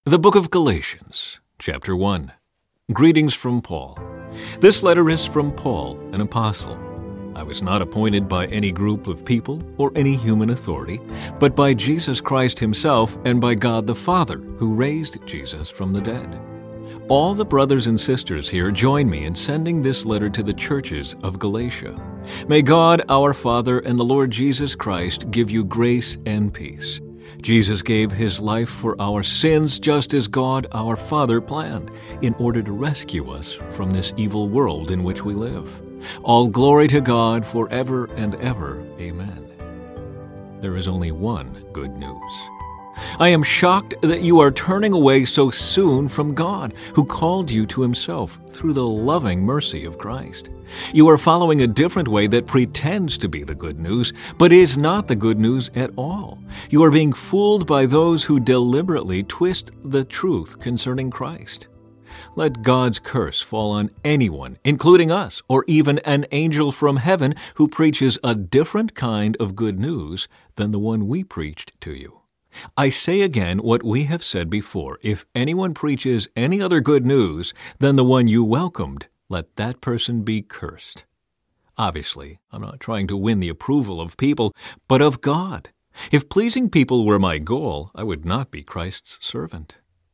The Book of Galatians, Chapter 1. Greetings from Paul. This letter is from Paul, an apostle. I was not appointed by any group of people or any human authority, but by Jesus Christ himself and by God the Father, who raised Jesus from the dead. All the brothers and sisters here join me in sending this letter to the churches of Galatia. May God, our Father, and the Lord Jesus Christ give you grace and peace. Jesus gave his life for our sins just as God, our Father, planned, in order to rescue us from this evil world in which we live. All glory to God forever and ever. Amen. There is only one good news. I am shocked that you are turning away so soon from God, who called you to himself through the loving mercy of Christ. You are following a different way that pretends to be the good news, but is not the good news at all. You are being fooled by those who deliberately twist the truth concerning Christ. Let God's curse fall on anyone, including us, or even an angel from heaven who preaches a different kind of good news than the one we preached to you. I say again what we have said before. If anyone preaches any other good news than the one you welcomed, let that person be cursed. Obviously, I'm not trying to win the approval of people, but of God. If pleasing people were my goal, I would not be Christ's servant.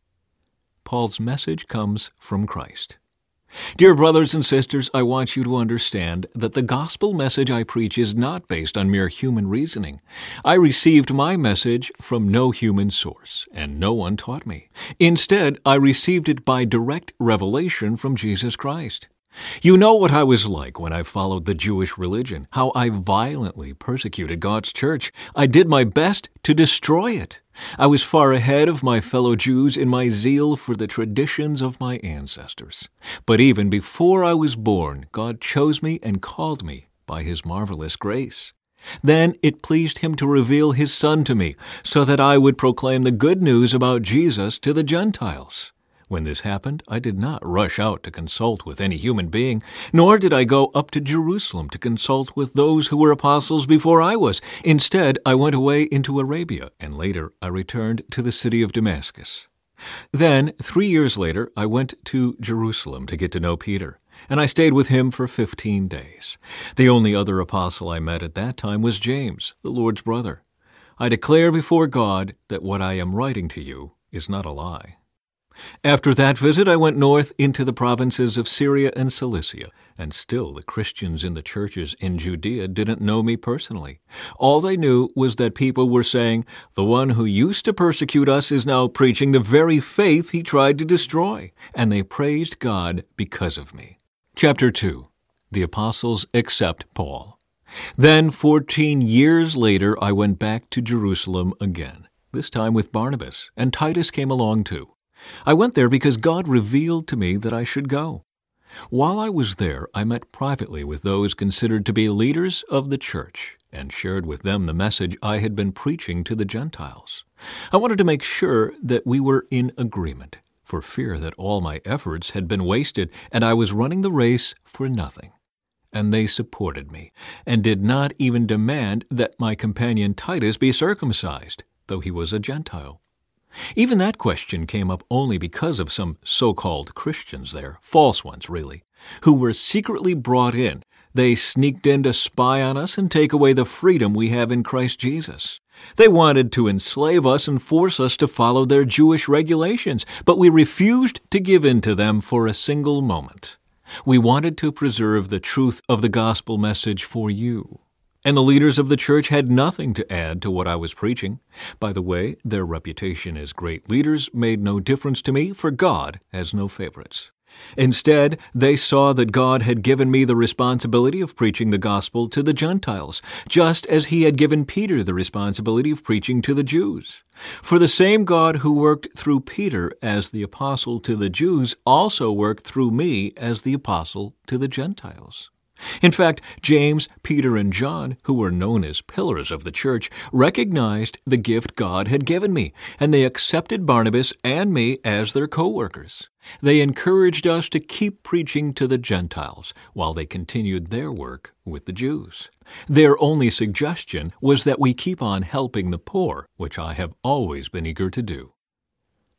Paul's message comes from Christ. Dear brothers and sisters, I want you to understand that the gospel message I preach is not based on mere human reasoning. I received my message from no human source, and no one taught me. Instead, I received it by direct revelation from Jesus Christ. You know what I was like when I followed the Jewish religion, how I violently persecuted God's church. I did my best to destroy it. I was far ahead of my fellow Jews in my zeal for the traditions of my ancestors. But even before I was born, God chose me and called me by his marvelous grace. Then it pleased him to reveal his Son to me, so that I would proclaim the good news about Jesus to the Gentiles. When this happened, I did not rush out to consult with any human being, nor did I go up to Jerusalem to consult with those who were apostles before I was. Instead, I went away into Arabia, and later I returned to the city of Damascus. Then, 3 years later, I went to Jerusalem to get to know Peter, and I stayed with him for 15 days. The only other apostle I met at that time was James, the Lord's brother. I declare before God that what I am writing to you is not a lie. After that visit, I went north into the provinces of Syria and Cilicia, and still the Christians in the churches in Judea didn't know me personally. All they knew was that people were saying, "The one who used to persecute us is now preaching the very faith he tried to destroy," and they praised God because of me. Chapter 2. The Apostles Accept Paul. Then 14 years later, I went back to Jerusalem again, this time with Barnabas, and Titus came along too. I went there because God revealed to me that I should go. While I was there, I met privately with those considered to be leaders of the church and shared with them the message I had been preaching to the Gentiles. I wanted to make sure that we were in agreement, for fear that all my efforts had been wasted and I was running the race for nothing. And they supported me, and did not even demand that my companion Titus be circumcised, though he was a Gentile. Even that question came up only because of some so-called Christians there, false ones really, who were secretly brought in. They sneaked in to spy on us and take away the freedom we have in Christ Jesus. They wanted to enslave us and force us to follow their Jewish regulations, but we refused to give in to them for a single moment. We wanted to preserve the truth of the gospel message for you. And the leaders of the church had nothing to add to what I was preaching. By the way, their reputation as great leaders made no difference to me, for God has no favorites. Instead, they saw that God had given me the responsibility of preaching the gospel to the Gentiles, just as he had given Peter the responsibility of preaching to the Jews. For the same God who worked through Peter as the apostle to the Jews also worked through me as the apostle to the Gentiles. In fact, James, Peter, and John, who were known as pillars of the church, recognized the gift God had given me, and they accepted Barnabas and me as their co-workers. They encouraged us to keep preaching to the Gentiles while they continued their work with the Jews. Their only suggestion was that we keep on helping the poor, which I have always been eager to do.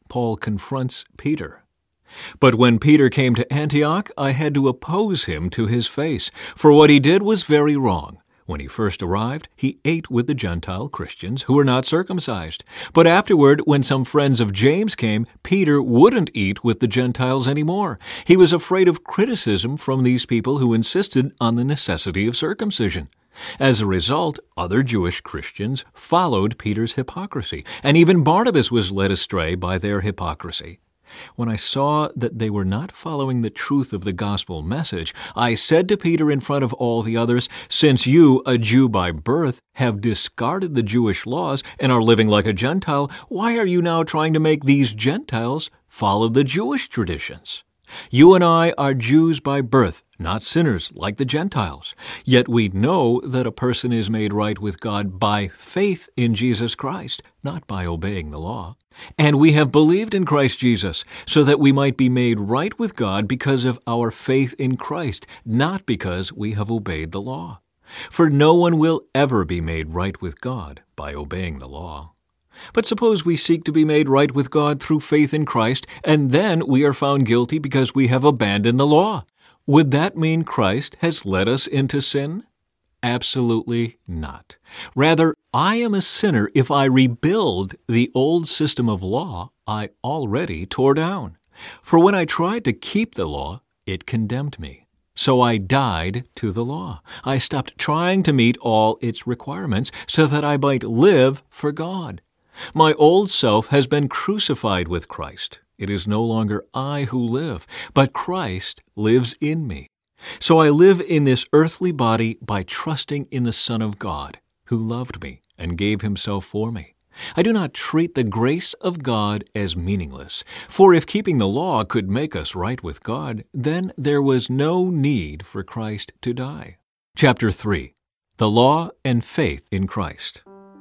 Paul confronts Peter. But when Peter came to Antioch, I had to oppose him to his face, for what he did was very wrong. When he first arrived, he ate with the Gentile Christians who were not circumcised. But afterward, when some friends of James came, Peter wouldn't eat with the Gentiles anymore. He was afraid of criticism from these people who insisted on the necessity of circumcision. As a result, other Jewish Christians followed Peter's hypocrisy, and even Barnabas was led astray by their hypocrisy. When I saw that they were not following the truth of the gospel message, I said to Peter in front of all the others, "Since you, a Jew by birth, have discarded the Jewish laws and are living like a Gentile, why are you now trying to make these Gentiles follow the Jewish traditions? You and I are Jews by birth, not sinners like the Gentiles. Yet we know that a person is made right with God by faith in Jesus Christ, not by obeying the law. And we have believed in Christ Jesus, so that we might be made right with God because of our faith in Christ, not because we have obeyed the law. For no one will ever be made right with God by obeying the law. But suppose we seek to be made right with God through faith in Christ, and then we are found guilty because we have abandoned the law. Would that mean Christ has led us into sin? Absolutely not. Rather, I am a sinner if I rebuild the old system of law I already tore down. For when I tried to keep the law, it condemned me. So I died to the law. I stopped trying to meet all its requirements so that I might live for God. My old self has been crucified with Christ. It is no longer I who live, but Christ lives in me. So I live in this earthly body by trusting in the Son of God, who loved me and gave himself for me. I do not treat the grace of God as meaningless, for if keeping the law could make us right with God, then there was no need for Christ to die. Chapter 3. The Law and Faith in Christ.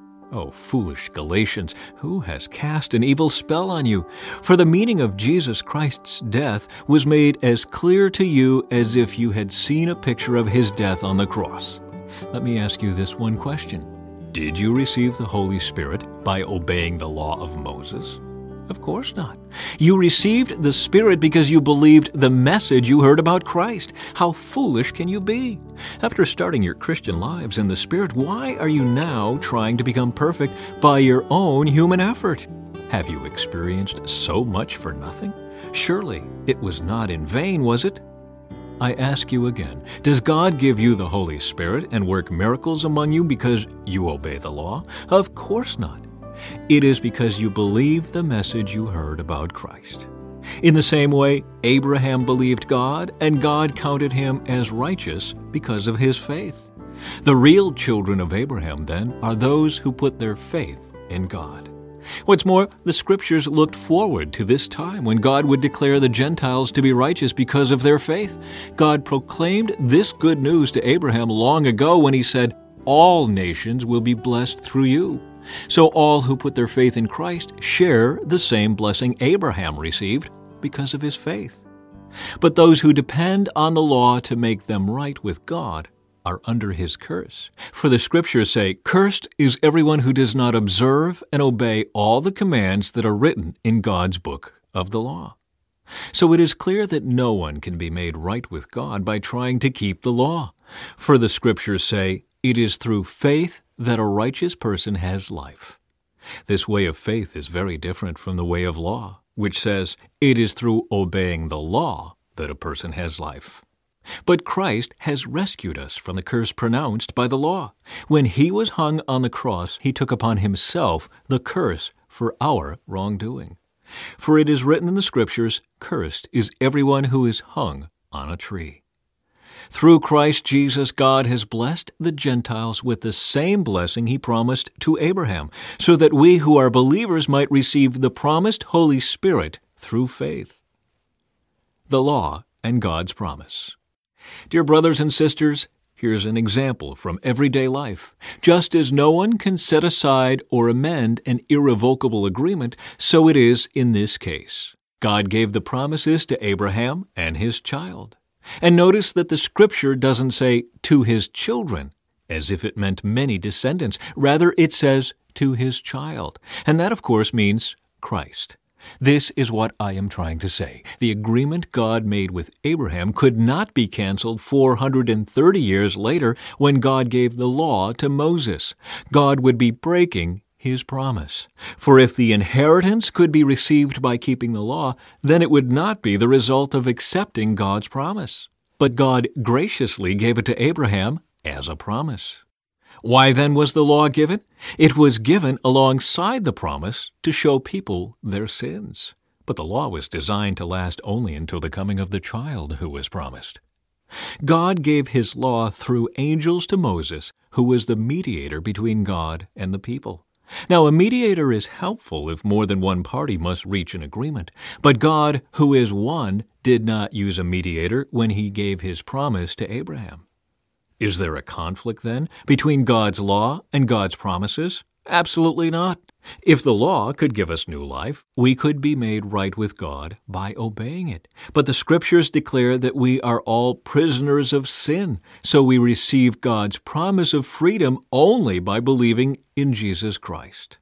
O foolish Galatians, who has cast an evil spell on you? For the meaning of Jesus Christ's death was made as clear to you as if you had seen a picture of his death on the cross. Let me ask you this one question. Did you receive the Holy Spirit by obeying the law of Moses? Of course not. You received the Spirit because you believed the message you heard about Christ. How foolish can you be? After starting your Christian lives in the Spirit, why are you now trying to become perfect by your own human effort? Have you experienced so much for nothing? Surely it was not in vain, was it? I ask you again, does God give you the Holy Spirit and work miracles among you because you obey the law? Of course not. It is because you believe the message you heard about Christ. In the same way, Abraham believed God, and God counted him as righteous because of his faith. The real children of Abraham, then, are those who put their faith in God. What's more, the Scriptures looked forward to this time when God would declare the Gentiles to be righteous because of their faith. God proclaimed this good news to Abraham long ago when he said, "All nations will be blessed through you." So all who put their faith in Christ share the same blessing Abraham received because of his faith. But those who depend on the law to make them right with God are under his curse. For the Scriptures say, "Cursed is everyone who does not observe and obey all the commands that are written in God's book of the law." So it is clear that no one can be made right with God by trying to keep the law. For the Scriptures say, "It is through faith that a righteous person has life." This way of faith is very different from the way of law, which says, "It is through obeying the law that a person has life." But Christ has rescued us from the curse pronounced by the law. When he was hung on the cross, he took upon himself the curse for our wrongdoing. For it is written in the Scriptures, "Cursed is everyone who is hung on a tree." Through Christ Jesus, God has blessed the Gentiles with the same blessing he promised to Abraham, so that we who are believers might receive the promised Holy Spirit through faith. The law and God's promise. Dear brothers and sisters, here's an example from everyday life. Just as no one can set aside or amend an irrevocable agreement, so it is in this case. God gave the promises to Abraham and his child. And notice that the Scripture doesn't say, "to his children," as if it meant many descendants. Rather, it says, "to his child." And that, of course, means Christ. This is what I am trying to say. The agreement God made with Abraham could not be canceled 430 years later when God gave the law to Moses. God would be breaking His promise. For if the inheritance could be received by keeping the law, then it would not be the result of accepting God's promise. But God graciously gave it to Abraham as a promise. Why then was the law given? It was given alongside the promise to show people their sins. But the law was designed to last only until the coming of the child who was promised. God gave His law through angels to Moses, who was the mediator between God and the people. Now, a mediator is helpful if more than one party must reach an agreement. But God, who is one, did not use a mediator when He gave His promise to Abraham. Is there a conflict, then, between God's law and God's promises? Absolutely not. If the law could give us new life, we could be made right with God by obeying it. But the Scriptures declare that we are all prisoners of sin, so we receive God's promise of freedom only by believing in Jesus Christ.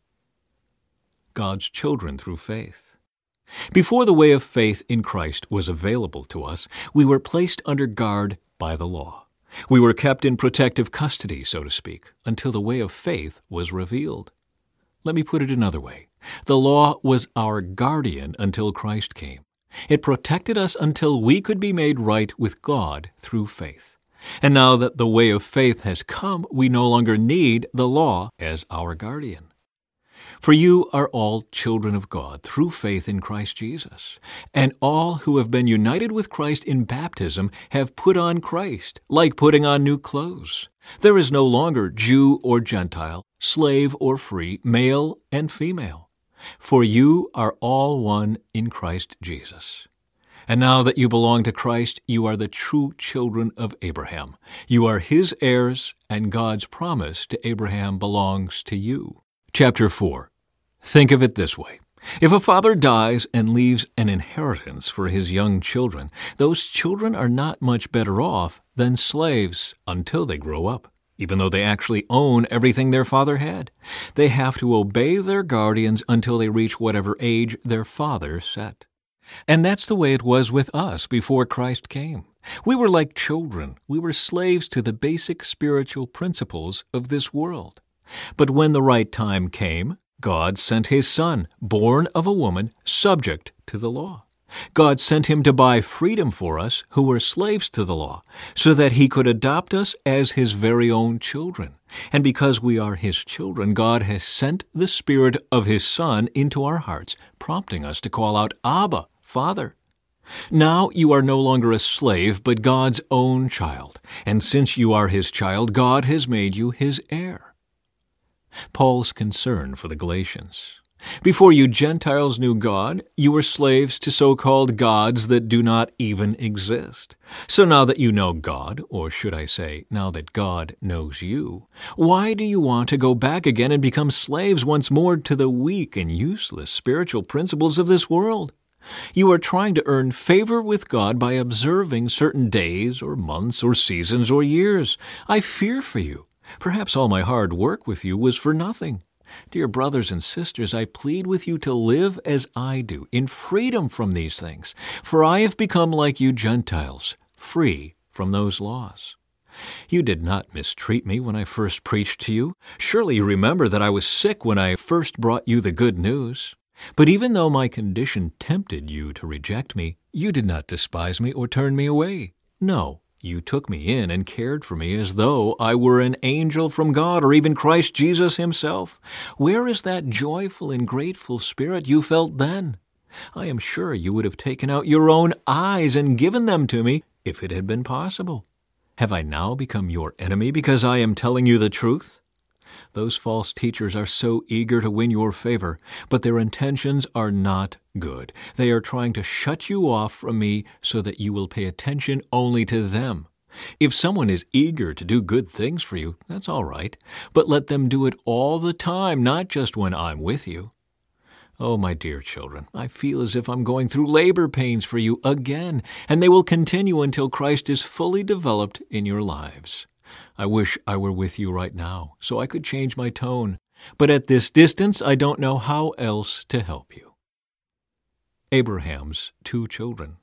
God's children through faith. Before the way of faith in Christ was available to us, we were placed under guard by the law. We were kept in protective custody, so to speak, until the way of faith was revealed. Let me put it another way. The law was our guardian until Christ came. It protected us until we could be made right with God through faith. And now that the way of faith has come, we no longer need the law as our guardian. For you are all children of God through faith in Christ Jesus. And all who have been united with Christ in baptism have put on Christ, like putting on new clothes. There is no longer Jew or Gentile, slave or free, male and female. For you are all one in Christ Jesus. And now that you belong to Christ, you are the true children of Abraham. You are His heirs, and God's promise to Abraham belongs to you. Chapter 4. Think of it this way. If a father dies and leaves an inheritance for his young children, those children are not much better off than slaves until they grow up, even though they actually own everything their father had. They have to obey their guardians until they reach whatever age their father set. And that's the way it was with us before Christ came. We were like children. We were slaves to the basic spiritual principles of this world. But when the right time came, God sent His Son, born of a woman, subject to the law. God sent Him to buy freedom for us who were slaves to the law, so that He could adopt us as His very own children. And because we are His children, God has sent the Spirit of His Son into our hearts, prompting us to call out, Abba, Father. Now you are no longer a slave, but God's own child. And since you are His child, God has made you His heir. Paul's concern for the Galatians. Before you Gentiles knew God, you were slaves to so-called gods that do not even exist. So now that you know God, or should I say, now that God knows you, why do you want to go back again and become slaves once more to the weak and useless spiritual principles of this world? You are trying to earn favor with God by observing certain days or months or seasons or years. I fear for you. Perhaps all my hard work with you was for nothing. Dear brothers and sisters, I plead with you to live as I do, in freedom from these things. For I have become like you Gentiles, free from those laws. You did not mistreat me when I first preached to you. Surely you remember that I was sick when I first brought you the good news. But even though my condition tempted you to reject me, you did not despise me or turn me away. No. You took me in and cared for me as though I were an angel from God or even Christ Jesus Himself. Where is that joyful and grateful spirit you felt then? I am sure you would have taken out your own eyes and given them to me if it had been possible. Have I now become your enemy because I am telling you the truth? Those false teachers are so eager to win your favor, but their intentions are not good. They are trying to shut you off from me so that you will pay attention only to them. If someone is eager to do good things for you, that's all right, but let them do it all the time, not just when I'm with you. Oh, my dear children, I feel as if I'm going through labor pains for you again, and they will continue until Christ is fully developed in your lives. I wish I were with you right now, so I could change my tone. But at this distance, I don't know how else to help you. Abraham's 2 children.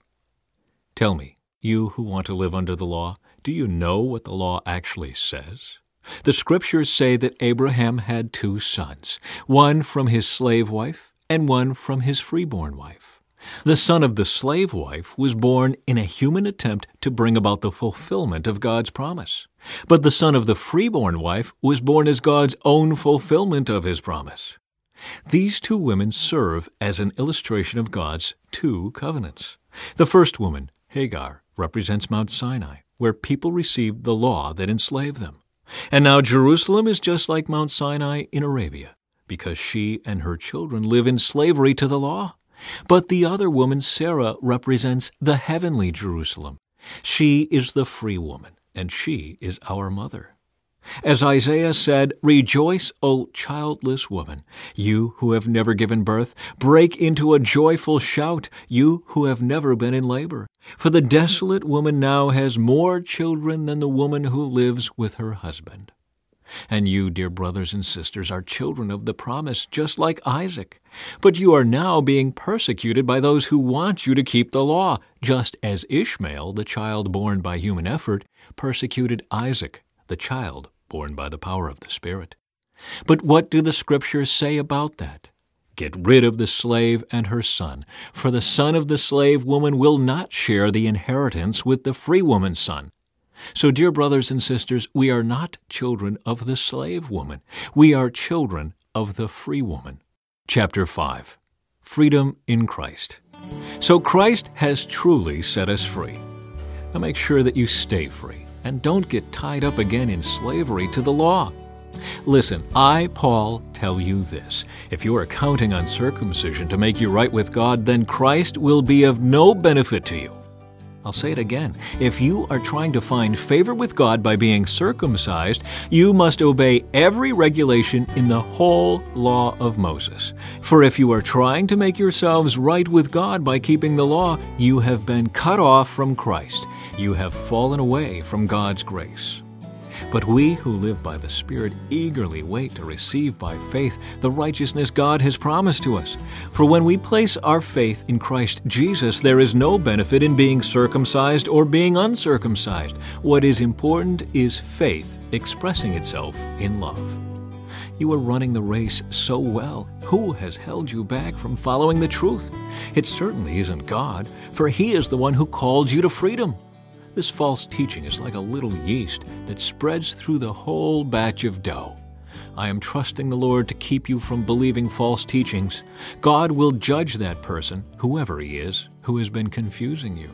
Tell me, you who want to live under the law, do you know what the law actually says? The Scriptures say that Abraham had 2 sons, one from his slave wife and one from his freeborn wife. The son of the slave wife was born in a human attempt to bring about the fulfillment of God's promise. But the son of the freeborn wife was born as God's own fulfillment of His promise. These 2 women serve as an illustration of God's 2 covenants. The first woman, Hagar, represents Mount Sinai, where people received the law that enslaved them. And now Jerusalem is just like Mount Sinai in Arabia, because she and her children live in slavery to the law. But the other woman, Sarah, represents the heavenly Jerusalem. She is the free woman, and she is our mother. As Isaiah said, "Rejoice, O childless woman, you who have never given birth. Break into a joyful shout, you who have never been in labor. For the desolate woman now has more children than the woman who lives with her husband." And you, dear brothers and sisters, are children of the promise, just like Isaac. But you are now being persecuted by those who want you to keep the law, just as Ishmael, the child born by human effort, persecuted Isaac, the child born by the power of the Spirit. But what do the Scriptures say about that? Get rid of the slave and her son, for the son of the slave woman will not share the inheritance with the free woman's son. So, dear brothers and sisters, we are not children of the slave woman. We are children of the free woman. Chapter 5. Freedom in Christ. So Christ has truly set us free. Now make sure that you stay free and don't get tied up again in slavery to the law. Listen, I, Paul, tell you this. If you are counting on circumcision to make you right with God, then Christ will be of no benefit to you. I'll say it again. If you are trying to find favor with God by being circumcised, you must obey every regulation in the whole law of Moses. For if you are trying to make yourselves right with God by keeping the law, you have been cut off from Christ. You have fallen away from God's grace. But we who live by the Spirit eagerly wait to receive by faith the righteousness God has promised to us. For when we place our faith in Christ Jesus, there is no benefit in being circumcised or being uncircumcised. What is important is faith expressing itself in love. You are running the race so well. Who has held you back from following the truth? It certainly isn't God, for He is the one who called you to freedom. This false teaching is like a little yeast that spreads through the whole batch of dough. I am trusting the Lord to keep you from believing false teachings. God will judge that person, whoever he is, who has been confusing you.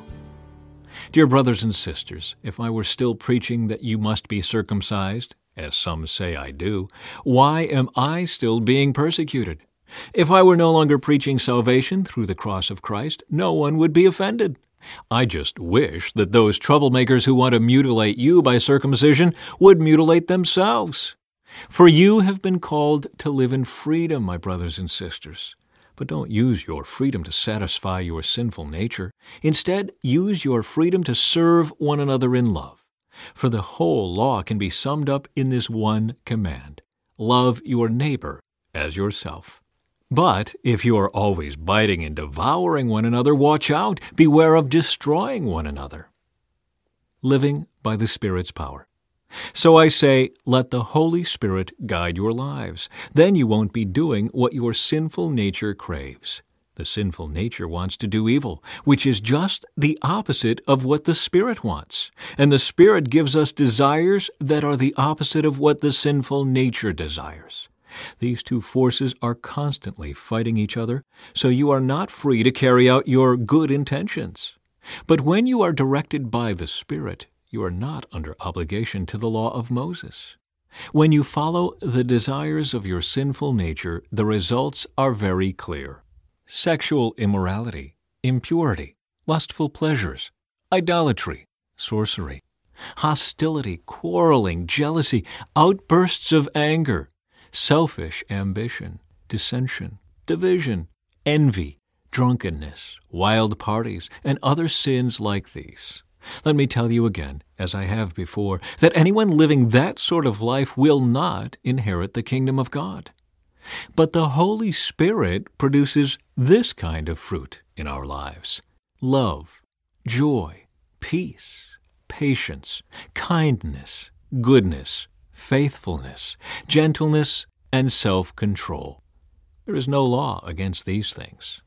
Dear brothers and sisters, if I were still preaching that you must be circumcised, as some say I do, why am I still being persecuted? If I were no longer preaching salvation through the cross of Christ, no one would be offended. I just wish that those troublemakers who want to mutilate you by circumcision would mutilate themselves. For you have been called to live in freedom, my brothers and sisters. But don't use your freedom to satisfy your sinful nature. Instead, use your freedom to serve one another in love. For the whole law can be summed up in this one command: love your neighbor as yourself. But if you are always biting and devouring one another, watch out. Beware of destroying one another. Living by the Spirit's power. So I say, let the Holy Spirit guide your lives. Then you won't be doing what your sinful nature craves. The sinful nature wants to do evil, which is just the opposite of what the Spirit wants. And the Spirit gives us desires that are the opposite of what the sinful nature desires. These two forces are constantly fighting each other, so you are not free to carry out your good intentions. But when you are directed by the Spirit, you are not under obligation to the law of Moses. When you follow the desires of your sinful nature, the results are very clear: sexual immorality, impurity, lustful pleasures, idolatry, sorcery, hostility, quarreling, jealousy, outbursts of anger, selfish ambition, dissension, division, envy, drunkenness, wild parties, and other sins like these. Let me tell you again, as I have before, that anyone living that sort of life will not inherit the kingdom of God. But the Holy Spirit produces this kind of fruit in our lives: love, joy, peace, patience, kindness, goodness, faithfulness, gentleness, and self-control. There is no law against these things.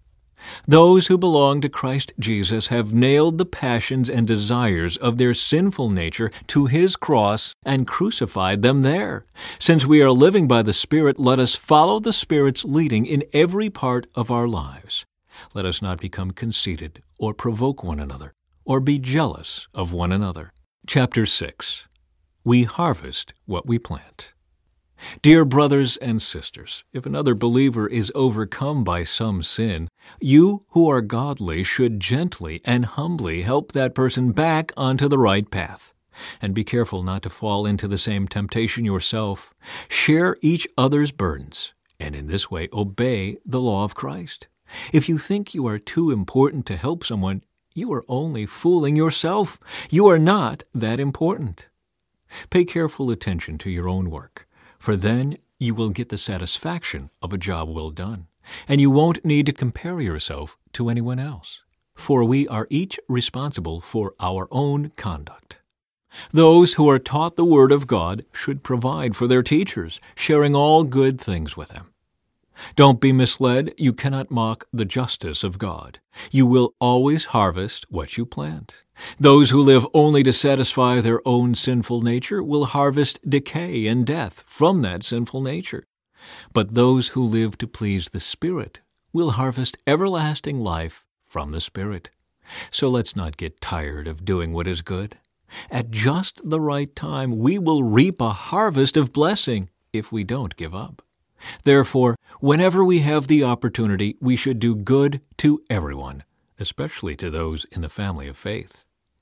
Those who belong to Christ Jesus have nailed the passions and desires of their sinful nature to His cross and crucified them there. Since we are living by the Spirit, let us follow the Spirit's leading in every part of our lives. Let us not become conceited or provoke one another or be jealous of one another. Chapter 6. We harvest what we plant. Dear brothers and sisters, if another believer is overcome by some sin, you who are godly should gently and humbly help that person back onto the right path. And be careful not to fall into the same temptation yourself. Share each other's burdens, and in this way obey the law of Christ. If you think you are too important to help someone, you are only fooling yourself. You are not that important. Pay careful attention to your own work, for then you will get the satisfaction of a job well done, and you won't need to compare yourself to anyone else, for we are each responsible for our own conduct. Those who are taught the Word of God should provide for their teachers, sharing all good things with them. Don't be misled. You cannot mock the justice of God. You will always harvest what you plant. Those who live only to satisfy their own sinful nature will harvest decay and death from that sinful nature. But those who live to please the Spirit will harvest everlasting life from the Spirit. So let's not get tired of doing what is good. At just the right time, we will reap a harvest of blessing if we don't give up. Therefore, whenever we have the opportunity, we should do good to everyone, especially to those in the family of faith.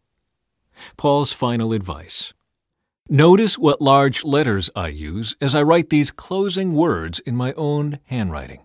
Paul's final advice. Notice what large letters I use as I write these closing words in my own handwriting.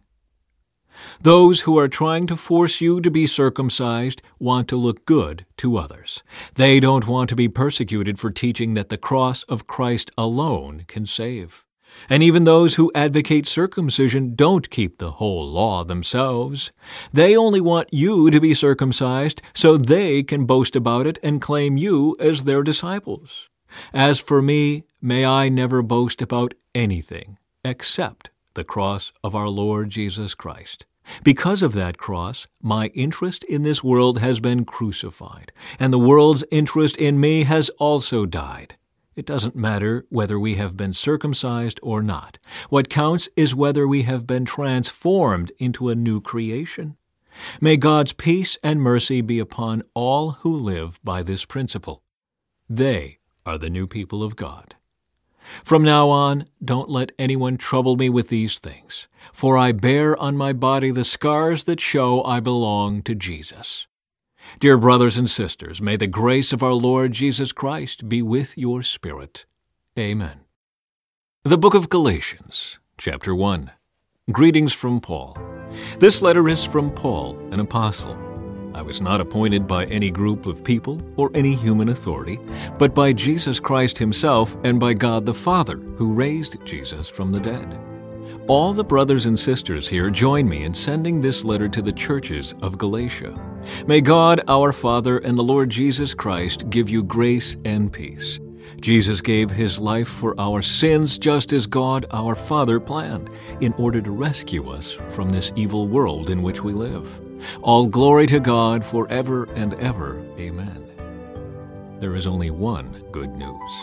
Those who are trying to force you to be circumcised want to look good to others. They don't want to be persecuted for teaching that the cross of Christ alone can save. And even those who advocate circumcision don't keep the whole law themselves. They only want you to be circumcised so they can boast about it and claim you as their disciples. As for me, may I never boast about anything except the cross of our Lord Jesus Christ. Because of that cross, my interest in this world has been crucified, and the world's interest in me has also died. It doesn't matter whether we have been circumcised or not. What counts is whether we have been transformed into a new creation. May God's peace and mercy be upon all who live by this principle. They are the new people of God. From now on, don't let anyone trouble me with these things, for I bear on my body the scars that show I belong to Jesus. Dear brothers and sisters, may the grace of our Lord Jesus Christ be with your spirit. Amen. The Book of Galatians, Chapter 1. Greetings from Paul. This letter is from Paul, an apostle. I was not appointed by any group of people or any human authority, but by Jesus Christ Himself and by God the Father, who raised Jesus from the dead. All the brothers and sisters here join me in sending this letter to the churches of Galatia. May God, our Father, and the Lord Jesus Christ give you grace and peace. Jesus gave His life for our sins just as God, our Father, planned, in order to rescue us from this evil world in which we live. All glory to God forever and ever. Amen. There is only one good news.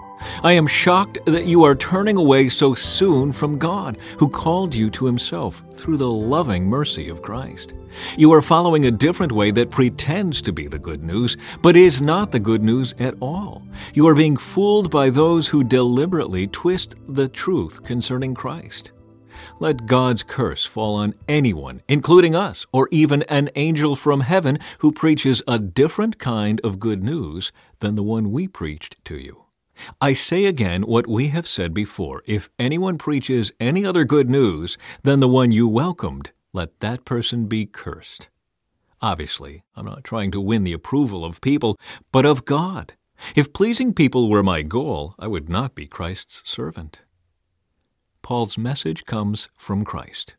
I am shocked that you are turning away so soon from God, who called you to Himself through the loving mercy of Christ. You are following a different way that pretends to be the good news, but is not the good news at all. You are being fooled by those who deliberately twist the truth concerning Christ. Let God's curse fall on anyone, including us, or even an angel from heaven who preaches a different kind of good news than the one we preached to you. I say again what we have said before. If anyone preaches any other good news than the one you welcomed, let that person be cursed. Obviously, I'm not trying to win the approval of people, but of God. If pleasing people were my goal, I would not be Christ's servant. Paul's message comes from Christ.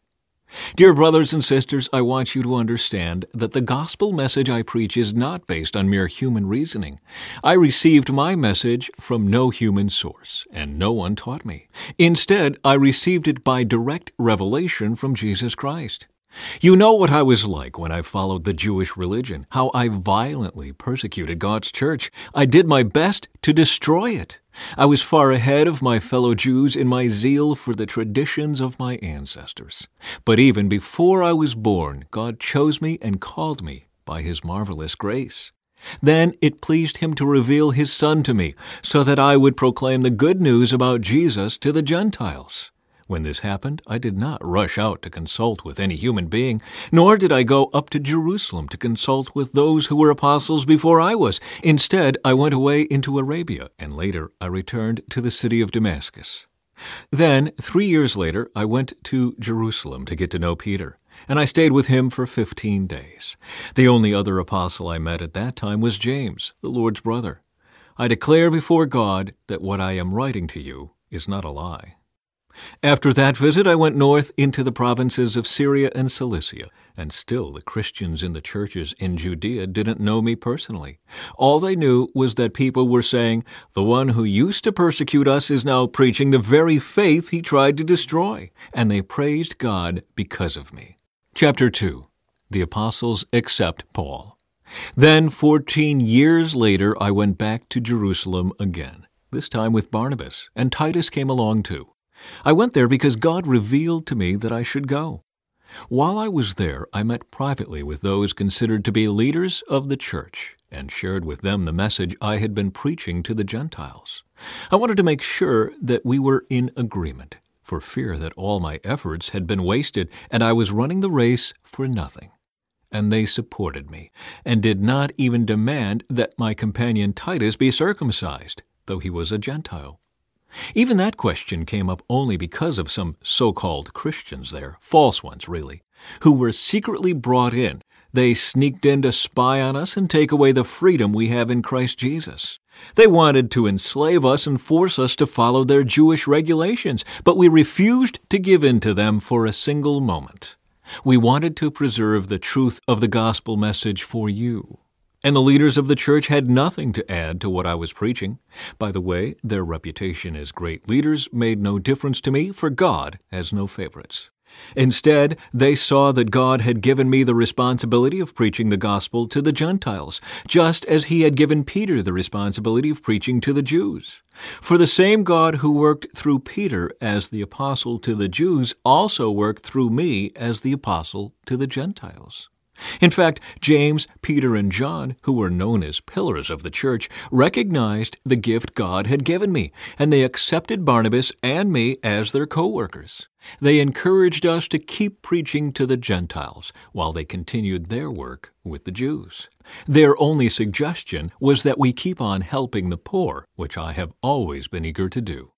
Dear brothers and sisters, I want you to understand that the gospel message I preach is not based on mere human reasoning. I received my message from no human source, and no one taught me. Instead, I received it by direct revelation from Jesus Christ. You know what I was like when I followed the Jewish religion, how I violently persecuted God's church. I did my best to destroy it. I was far ahead of my fellow Jews in my zeal for the traditions of my ancestors. But even before I was born, God chose me and called me by His marvelous grace. Then it pleased Him to reveal His Son to me, so that I would proclaim the good news about Jesus to the Gentiles. When this happened, I did not rush out to consult with any human being, nor did I go up to Jerusalem to consult with those who were apostles before I was. Instead, I went away into Arabia, and later I returned to the city of Damascus. Then, 3 years later, I went to Jerusalem to get to know Peter, and I stayed with him for 15 days. The only other apostle I met at that time was James, the Lord's brother. I declare before God that what I am writing to you is not a lie. After that visit, I went north into the provinces of Syria and Cilicia, and still the Christians in the churches in Judea didn't know me personally. All they knew was that people were saying, "The one who used to persecute us is now preaching the very faith he tried to destroy," and they praised God because of me. Chapter 2. The Apostles Accept Paul. Then 14 years later, I went back to Jerusalem again, this time with Barnabas, and Titus came along too. I went there because God revealed to me that I should go. While I was there, I met privately with those considered to be leaders of the church and shared with them the message I had been preaching to the Gentiles. I wanted to make sure that we were in agreement, for fear that all my efforts had been wasted and I was running the race for nothing. And they supported me, and did not even demand that my companion Titus be circumcised, though he was a Gentile. Even that question came up only because of some so-called Christians there, false ones really, who were secretly brought in. They sneaked in to spy on us and take away the freedom we have in Christ Jesus. They wanted to enslave us and force us to follow their Jewish regulations, but we refused to give in to them for a single moment. We wanted to preserve the truth of the gospel message for you. And the leaders of the church had nothing to add to what I was preaching. By the way, their reputation as great leaders made no difference to me, for God has no favorites. Instead, they saw that God had given me the responsibility of preaching the gospel to the Gentiles, just as He had given Peter the responsibility of preaching to the Jews. For the same God who worked through Peter as the apostle to the Jews also worked through me as the apostle to the Gentiles. In fact, James, Peter, and John, who were known as pillars of the church, recognized the gift God had given me, and they accepted Barnabas and me as their co-workers. They encouraged us to keep preaching to the Gentiles while they continued their work with the Jews. Their only suggestion was that we keep on helping the poor, which I have always been eager to do.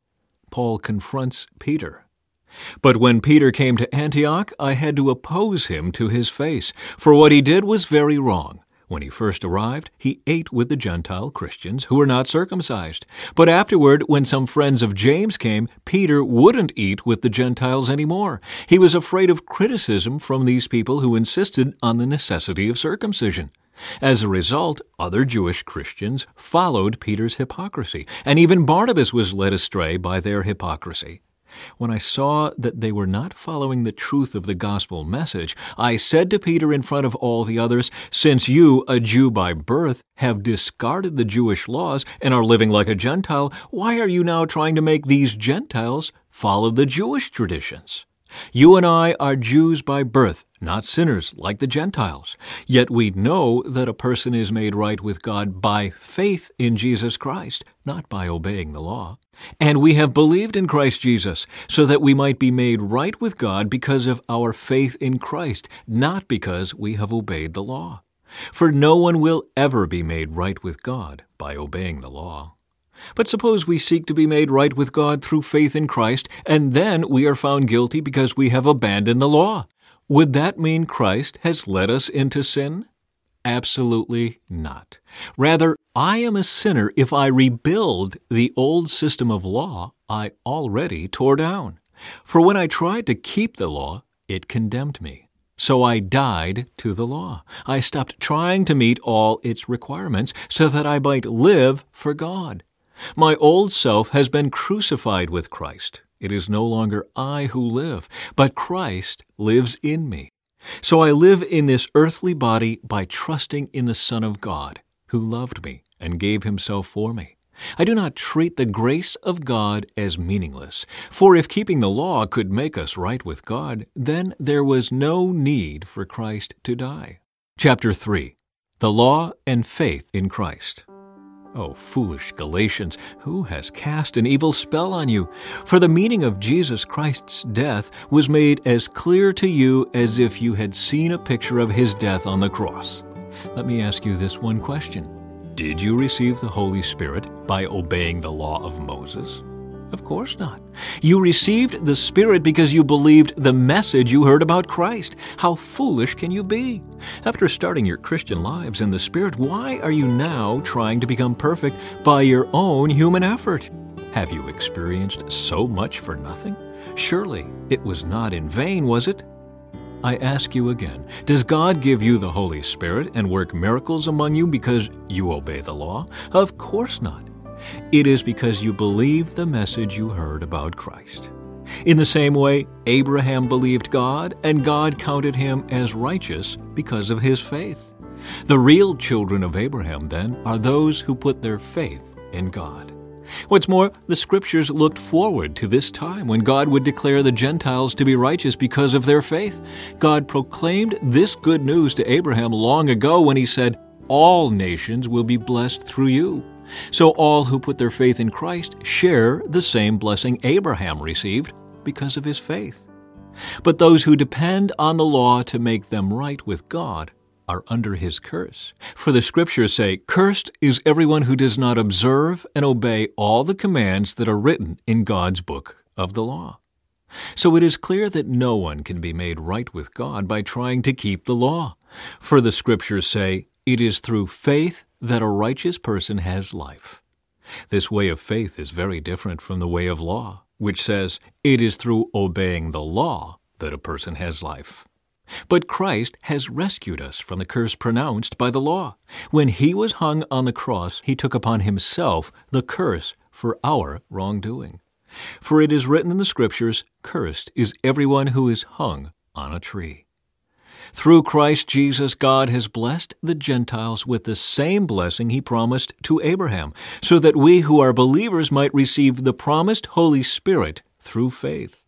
Paul confronts Peter. But when Peter came to Antioch, I had to oppose him to his face, for what he did was very wrong. When he first arrived, he ate with the Gentile Christians who were not circumcised. But afterward, when some friends of James came, Peter wouldn't eat with the Gentiles anymore. He was afraid of criticism from these people who insisted on the necessity of circumcision. As a result, other Jewish Christians followed Peter's hypocrisy, and even Barnabas was led astray by their hypocrisy. When I saw that they were not following the truth of the gospel message, I said to Peter in front of all the others, "Since you, a Jew by birth, have discarded the Jewish laws and are living like a Gentile, why are you now trying to make these Gentiles follow the Jewish traditions? You and I are Jews by birth, not sinners like the Gentiles. Yet we know that a person is made right with God by faith in Jesus Christ, not by obeying the law. And we have believed in Christ Jesus, so that we might be made right with God because of our faith in Christ, not because we have obeyed the law. For no one will ever be made right with God by obeying the law. But suppose we seek to be made right with God through faith in Christ, and then we are found guilty because we have abandoned the law. Would that mean Christ has led us into sin? Absolutely not. Rather, I am a sinner if I rebuild the old system of law I already tore down. For when I tried to keep the law, it condemned me. So I died to the law. I stopped trying to meet all its requirements so that I might live for God. My old self has been crucified with Christ. It is no longer I who live, but Christ lives in me. So I live in this earthly body by trusting in the Son of God, who loved me and gave himself for me. I do not treat the grace of God as meaningless, for if keeping the law could make us right with God, then there was no need for Christ to die. Chapter 3. The Law and Faith in Christ. O foolish Galatians, who has cast an evil spell on you? For the meaning of Jesus Christ's death was made as clear to you as if you had seen a picture of his death on the cross. Let me ask you this one question. Did you receive the Holy Spirit by obeying the law of Moses? Of course not. You received the Spirit because you believed the message you heard about Christ. How foolish can you be? After starting your Christian lives in the Spirit, why are you now trying to become perfect by your own human effort? Have you experienced so much for nothing? Surely it was not in vain, was it? I ask you again, does God give you the Holy Spirit and work miracles among you because you obey the law? Of course not. It is because you believe the message you heard about Christ. In the same way, Abraham believed God, and God counted him as righteous because of his faith. The real children of Abraham, then, are those who put their faith in God. What's more, the Scriptures looked forward to this time when God would declare the Gentiles to be righteous because of their faith. God proclaimed this good news to Abraham long ago when he said, "All nations will be blessed through you." So all who put their faith in Christ share the same blessing Abraham received because of his faith. But those who depend on the law to make them right with God are under his curse. For the Scriptures say, "Cursed is everyone who does not observe and obey all the commands that are written in God's book of the law." So it is clear that no one can be made right with God by trying to keep the law. For the Scriptures say, "It is through faith that a righteous person has life." This way of faith is very different from the way of law, which says, "It is through obeying the law that a person has life." But Christ has rescued us from the curse pronounced by the law. When he was hung on the cross, he took upon himself the curse for our wrongdoing. For it is written in the Scriptures, "Cursed is everyone who is hung on a tree." Through Christ Jesus, God has blessed the Gentiles with the same blessing he promised to Abraham, so that we who are believers might receive the promised Holy Spirit through faith.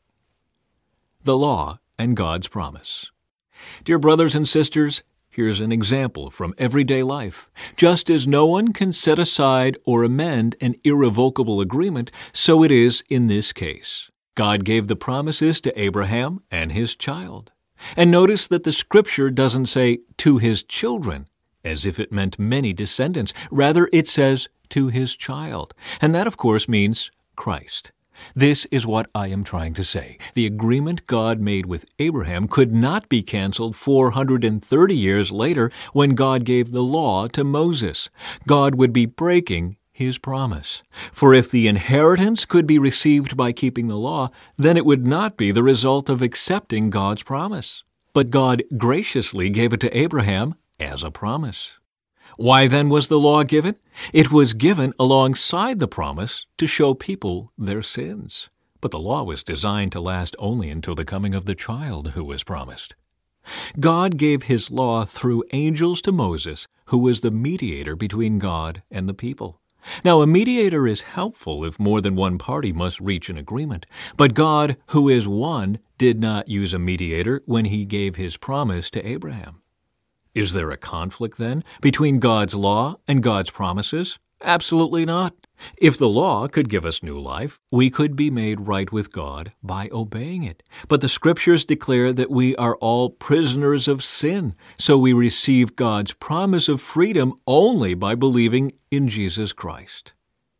The law and God's promise. Dear brothers and sisters, here's an example from everyday life. Just as no one can set aside or amend an irrevocable agreement, so it is in this case. God gave the promises to Abraham and his child. And notice that the Scripture doesn't say, "to his children," as if it meant many descendants. Rather, it says, "to his child." And that, of course, means Christ. This is what I am trying to say. The agreement God made with Abraham could not be canceled 430 years later when God gave the law to Moses. God would be breaking his promise. For if the inheritance could be received by keeping the law, then it would not be the result of accepting God's promise. But God graciously gave it to Abraham as a promise. Why then was the law given? It was given alongside the promise to show people their sins. But the law was designed to last only until the coming of the child who was promised. God gave his law through angels to Moses, who was the mediator between God and the people. Now, a mediator is helpful if more than one party must reach an agreement. But God, who is one, did not use a mediator when he gave his promise to Abraham. Is there a conflict, then, between God's law and God's promises? Absolutely not. If the law could give us new life, we could be made right with God by obeying it. But the Scriptures declare that we are all prisoners of sin, so we receive God's promise of freedom only by believing in Jesus Christ.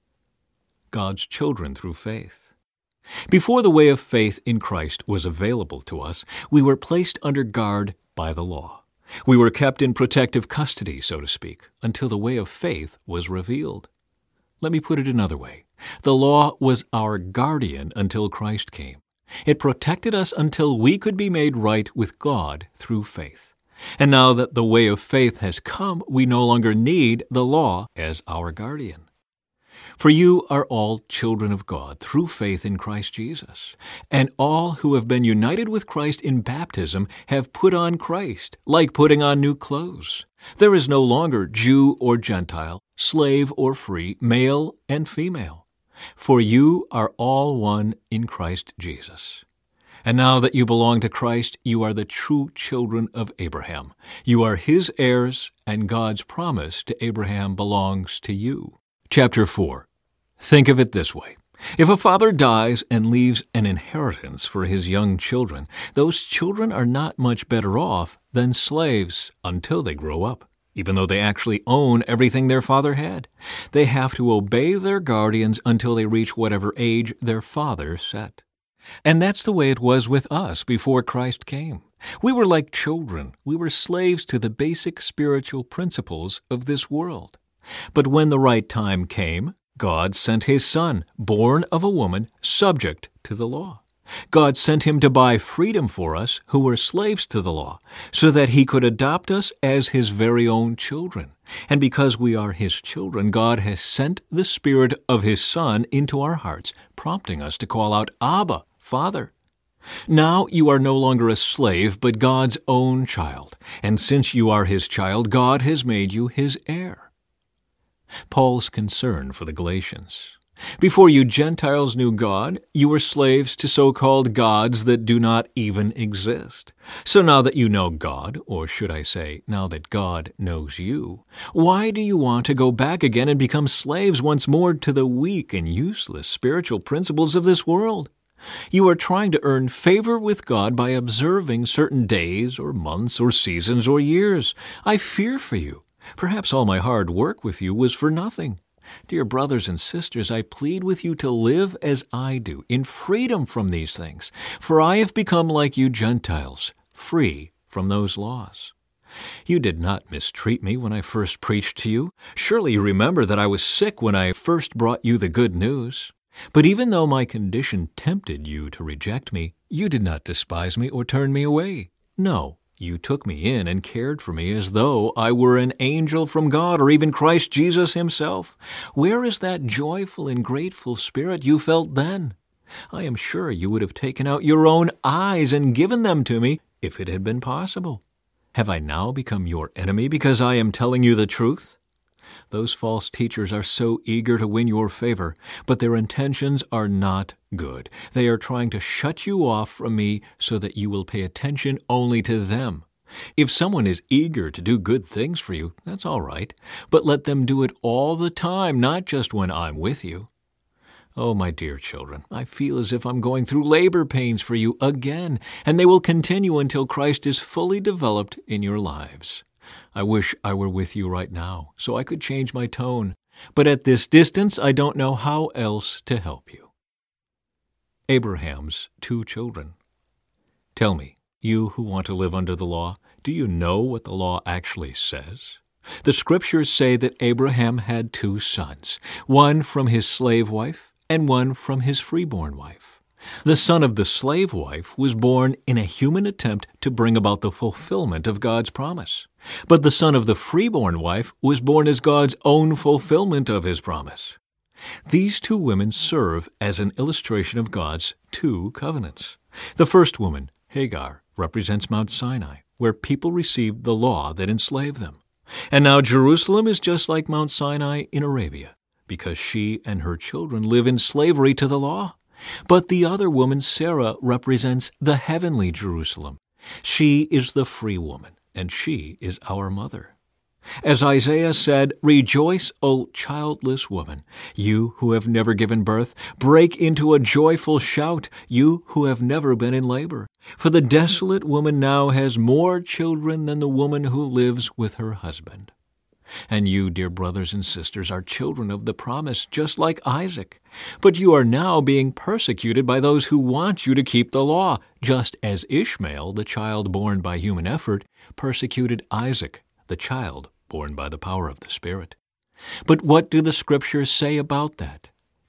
God's children through faith. Before the way of faith in Christ was available to us, we were placed under guard by the law. We were kept in protective custody, so to speak, until the way of faith was revealed. Let me put it another way. The law was our guardian until Christ came. It protected us until we could be made right with God through faith. And now that the way of faith has come, we no longer need the law as our guardian. For you are all children of God through faith in Christ Jesus. And all who have been united with Christ in baptism have put on Christ, like putting on new clothes. There is no longer Jew or Gentile, slave or free, male and female. For you are all one in Christ Jesus. And now that you belong to Christ, you are the true children of Abraham. You are his heirs, and God's promise to Abraham belongs to you. Chapter 4. Think of it this way. If a father dies and leaves an inheritance for his young children, those children are not much better off than slaves until they grow up, even though they actually own everything their father had. They have to obey their guardians until they reach whatever age their father set. And that's the way it was with us before Christ came. We were like children. We were slaves to the basic spiritual principles of this world. But when the right time came, God sent his Son, born of a woman, subject to the law. God sent him to buy freedom for us who were slaves to the law, so that he could adopt us as his very own children. And because we are his children, God has sent the Spirit of his Son into our hearts, prompting us to call out, Abba, Father. Now you are no longer a slave, but God's own child. And since you are his child, God has made you his heir. Paul's concern for the Galatians. Before you Gentiles knew God, you were slaves to so-called gods that do not even exist. So now that you know God, or should I say, now that God knows you, why do you want to go back again and become slaves once more to the weak and useless spiritual principles of this world? You are trying to earn favor with God by observing certain days or months or seasons or years. I fear for you. Perhaps all my hard work with you was for nothing. Dear brothers and sisters, I plead with you to live as I do, in freedom from these things. For I have become like you Gentiles, free from those laws. You did not mistreat me when I first preached to you. Surely you remember that I was sick when I first brought you the good news. But even though my condition tempted you to reject me, you did not despise me or turn me away. No, you took me in and cared for me as though I were an angel from God or even Christ Jesus himself. Where is that joyful and grateful spirit you felt then? I am sure you would have taken out your own eyes and given them to me if it had been possible. Have I now become your enemy because I am telling you the truth? Those false teachers are so eager to win your favor, but their intentions are not good. They are trying to shut you off from me so that you will pay attention only to them. If someone is eager to do good things for you, that's all right, but let them do it all the time, not just when I'm with you. Oh, my dear children, I feel as if I'm going through labor pains for you again, and they will continue until Christ is fully developed in your lives. I wish I were with you right now, so I could change my tone. But at this distance, I don't know how else to help you. Abraham's 2 children. Tell me, you who want to live under the law, do you know what the law actually says? The Scriptures say that Abraham had 2 sons, one from his slave wife and one from his freeborn wife. The son of the slave wife was born in a human attempt to bring about the fulfillment of God's promise. But the son of the freeborn wife was born as God's own fulfillment of his promise. These 2 women serve as an illustration of God's 2 covenants. The first woman, Hagar, represents Mount Sinai, where people received the law that enslaved them. And now Jerusalem is just like Mount Sinai in Arabia, because she and her children live in slavery to the law. But the other woman, Sarah, represents the heavenly Jerusalem. She is the free woman, and she is our mother. As Isaiah said, "Rejoice, O childless woman, you who have never given birth. Break into a joyful shout, you who have never been in labor. For the desolate woman now has more children than the woman who lives with her husband." And you, dear brothers and sisters, are children of the promise, just like Isaac. But you are now being persecuted by those who want you to keep the law, just as Ishmael, the child born by human effort, persecuted Isaac, the child born by the power of the Spirit. But what do the Scriptures say about that?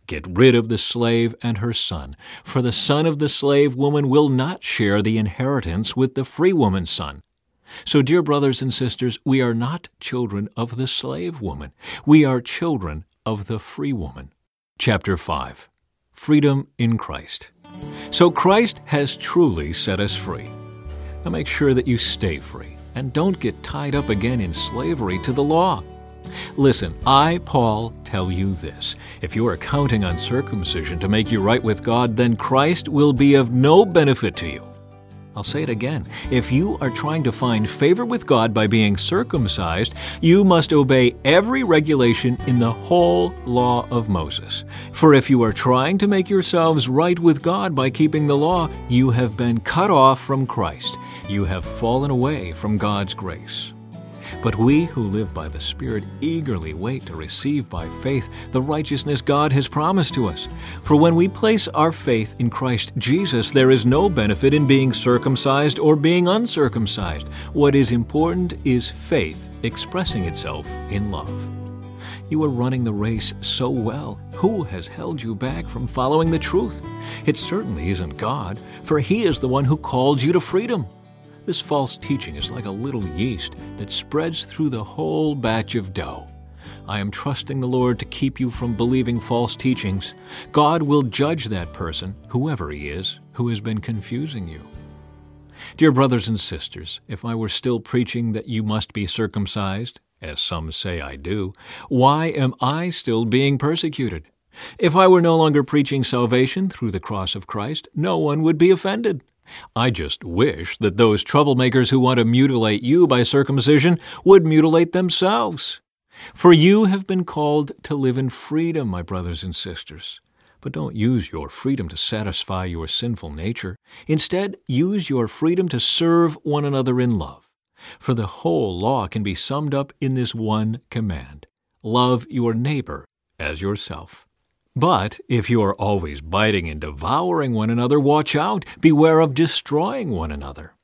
Get rid of the slave and her son, for the son of the slave woman will not share the inheritance with the free woman's son. So, dear brothers and sisters, we are not children of the slave woman. We are children of the free woman. Chapter 5. Freedom in Christ. So Christ has truly set us free. Now make sure that you stay free and don't get tied up again in slavery to the law. Listen, I, Paul, tell you this. If you are counting on circumcision to make you right with God, then Christ will be of no benefit to you. I'll say it again. If you are trying to find favor with God by being circumcised, you must obey every regulation in the whole law of Moses. For if you are trying to make yourselves right with God by keeping the law, you have been cut off from Christ. You have fallen away from God's grace. But we who live by the Spirit eagerly wait to receive by faith the righteousness God has promised to us. For when we place our faith in Christ Jesus, there is no benefit in being circumcised or being uncircumcised. What is important is faith expressing itself in love. You are running the race so well. Who has held you back from following the truth? It certainly isn't God, for He is the one who called you to freedom. This false teaching is like a little yeast that spreads through the whole batch of dough. I am trusting the Lord to keep you from believing false teachings. God will judge that person, whoever he is, who has been confusing you. Dear brothers and sisters, if I were still preaching that you must be circumcised, as some say I do, why am I still being persecuted? If I were no longer preaching salvation through the cross of Christ, no one would be offended. I just wish that those troublemakers who want to mutilate you by circumcision would mutilate themselves. For you have been called to live in freedom, my brothers and sisters. But don't use your freedom to satisfy your sinful nature. Instead, use your freedom to serve one another in love. For the whole law can be summed up in this one command: love your neighbor as yourself. But if you are always biting and devouring one another, watch out. Beware of destroying one another.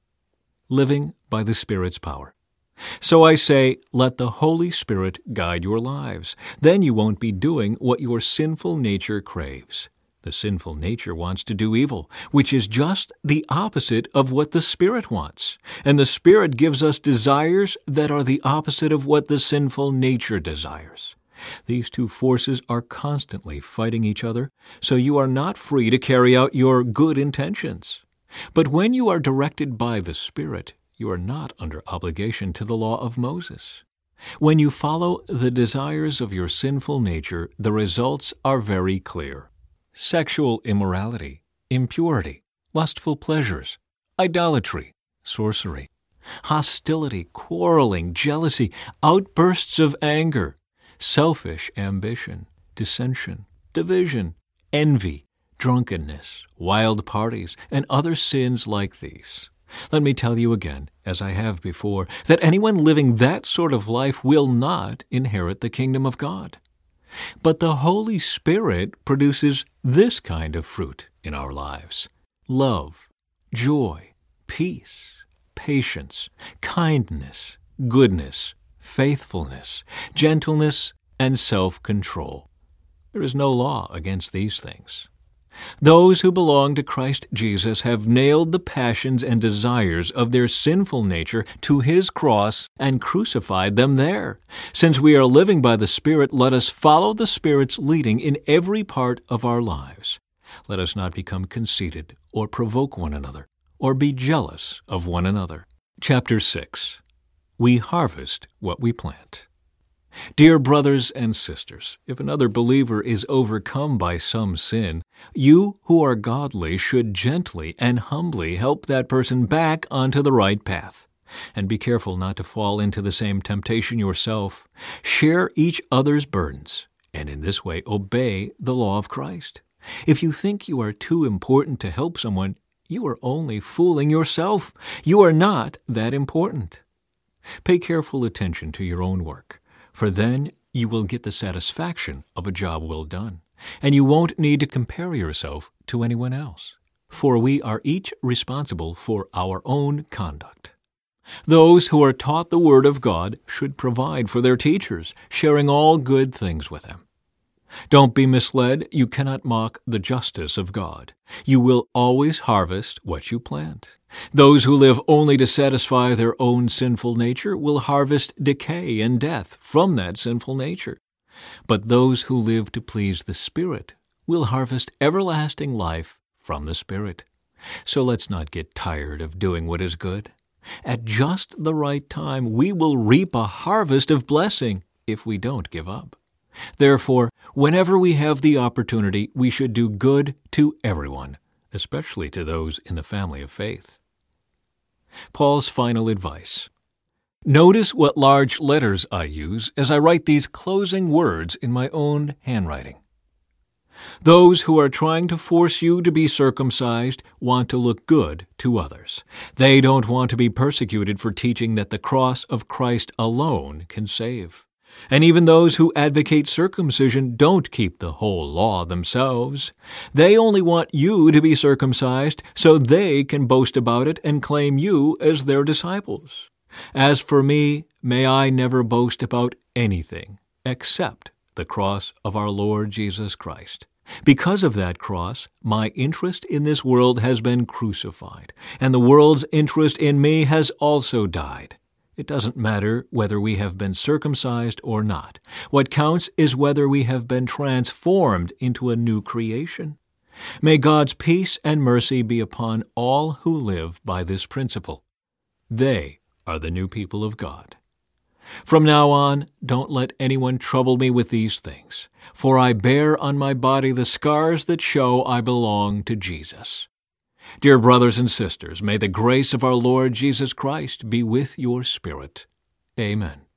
Living by the Spirit's power. So I say, let the Holy Spirit guide your lives. Then you won't be doing what your sinful nature craves. The sinful nature wants to do evil, which is just the opposite of what the Spirit wants. And the Spirit gives us desires that are the opposite of what the sinful nature desires. These two forces are constantly fighting each other, so you are not free to carry out your good intentions. But when you are directed by the Spirit, you are not under obligation to the law of Moses. When you follow the desires of your sinful nature, the results are very clear: sexual immorality, impurity, lustful pleasures, idolatry, sorcery, hostility, quarreling, jealousy, outbursts of anger, selfish ambition, dissension, division, envy, drunkenness, wild parties, and other sins like these. Let me tell you again, as I have before, that anyone living that sort of life will not inherit the kingdom of God. But the Holy Spirit produces this kind of fruit in our lives: love, joy, peace, patience, kindness, goodness, faithfulness, gentleness, and self-control. There is no law against these things. Those who belong to Christ Jesus have nailed the passions and desires of their sinful nature to His cross and crucified them there. Since we are living by the Spirit, let us follow the Spirit's leading in every part of our lives. Let us not become conceited or provoke one another or be jealous of one another. Chapter 6. We harvest what we plant. Dear brothers and sisters, if another believer is overcome by some sin, you who are godly should gently and humbly help that person back onto the right path. And be careful not to fall into the same temptation yourself. Share each other's burdens, and in this way obey the law of Christ. If you think you are too important to help someone, you are only fooling yourself. You are not that important. Pay careful attention to your own work, for then you will get the satisfaction of a job well done, and you won't need to compare yourself to anyone else, for we are each responsible for our own conduct. Those who are taught the Word of God should provide for their teachers, sharing all good things with them. Don't be misled. You cannot mock the justice of God. You will always harvest what you plant. Those who live only to satisfy their own sinful nature will harvest decay and death from that sinful nature. But those who live to please the Spirit will harvest everlasting life from the Spirit. So let's not get tired of doing what is good. At just the right time, we will reap a harvest of blessing if we don't give up. Therefore, whenever we have the opportunity, we should do good to everyone, especially to those in the family of faith. Paul's final advice. Notice what large letters I use as I write these closing words in my own handwriting. Those who are trying to force you to be circumcised want to look good to others. They don't want to be persecuted for teaching that the cross of Christ alone can save. And even those who advocate circumcision don't keep the whole law themselves. They only want you to be circumcised so they can boast about it and claim you as their disciples. As for me, may I never boast about anything except the cross of our Lord Jesus Christ. Because of that cross, my interest in this world has been crucified, and the world's interest in me has also died. It doesn't matter whether we have been circumcised or not. What counts is whether we have been transformed into a new creation. May God's peace and mercy be upon all who live by this principle. They are the new people of God. From now on, don't let anyone trouble me with these things, for I bear on my body the scars that show I belong to Jesus. Dear brothers and sisters, may the grace of our Lord Jesus Christ be with your spirit. Amen.